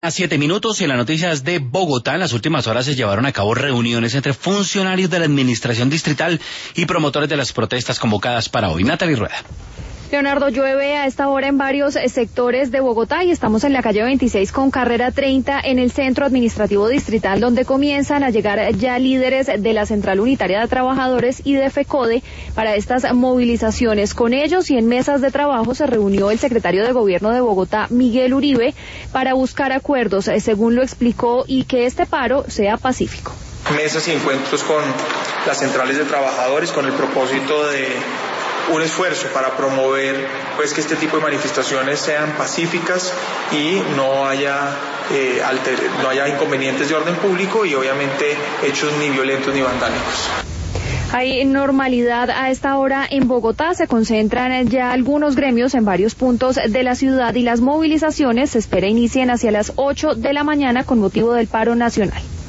7 minutos y en las noticias de Bogotá, en las últimas horas se llevaron a cabo reuniones entre funcionarios de la administración distrital y promotores de las protestas convocadas para hoy. Natalie Rueda. Leonardo, llueve a esta hora en varios sectores de Bogotá y estamos en la calle 26 con carrera 30 en el centro administrativo distrital, donde comienzan a llegar ya líderes de la Central Unitaria de Trabajadores y de FECODE para estas movilizaciones. Con ellos y en mesas de trabajo se reunió el secretario de Gobierno de Bogotá, Miguel Uribe, para buscar acuerdos, según lo explicó, y que este paro sea pacífico. Mesas y encuentros con las centrales de trabajadores con el propósito de un esfuerzo para promover que este tipo de manifestaciones sean pacíficas y no haya inconvenientes de orden público y obviamente hechos ni violentos ni vandálicos. Hay normalidad a esta hora en Bogotá, se concentran ya algunos gremios en varios puntos de la ciudad y las movilizaciones se espera inicien hacia las 8 de la mañana con motivo del paro nacional.